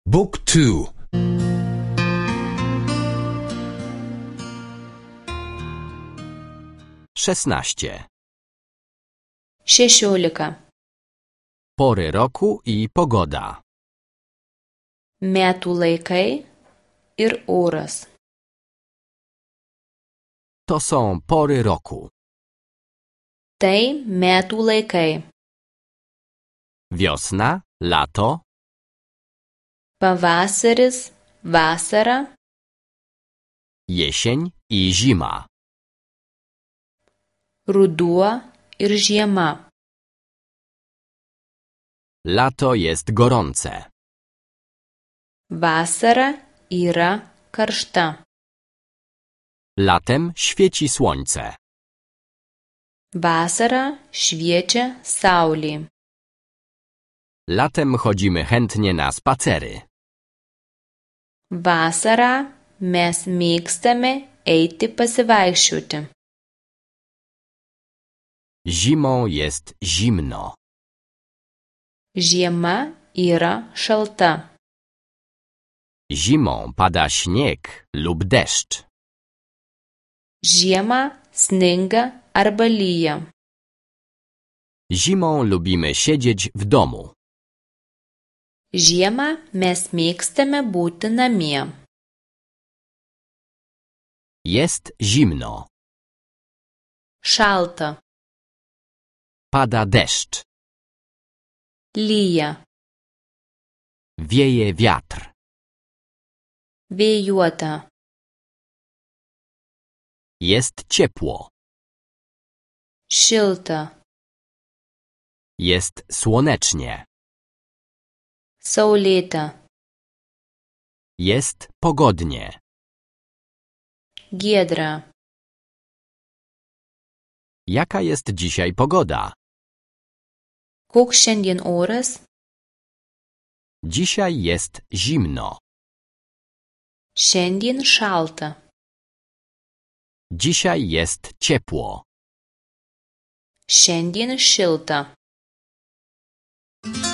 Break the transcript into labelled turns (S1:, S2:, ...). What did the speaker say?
S1: Book 2.
S2: 16.
S3: 16.
S2: Pory roku i pogoda.
S3: Metų laikai ir oras.
S2: To są pory roku.
S3: Tai metų laikai.
S2: Wiosna, lato,
S3: Pavasaris, vasara,
S2: jesień i zima.
S3: ruduo ir žiema.
S2: Lato jest gorące.
S3: Vasara yra karšta.
S2: Latem świeci słońce.
S3: Vasarą šviečia saulė.
S2: Latem chodzimy chętnie na spacery.
S3: Vasarą mes mėgstame eiti pasivaikščioti.
S2: Zimą jest zimno.
S3: Žiema yra šalta.
S2: Zimą pada śnieg lub deszcz.
S3: Žiemą sninga arba lyja.
S2: Zimą lubimy siedzieć w domu.
S3: Žiemą mes mėgstame būti namie.
S2: Jest zimno.
S3: Šalta.
S2: Pada deszcz.
S3: Lyja.
S2: Wieje wiatr.
S3: Vėjuota.
S2: Jest ciepło.
S3: Šilta.
S2: Jest słonecznie.
S3: Saulėta.
S2: Jest pogodnie.
S3: Giedra.
S2: Jaka jest dzisiaj pogoda?
S3: Koks šiandien oras?
S2: Dzisiaj jest zimno.
S3: Šiandien šalta.
S2: Dzisiaj jest ciepło.
S3: Šiandien šilta.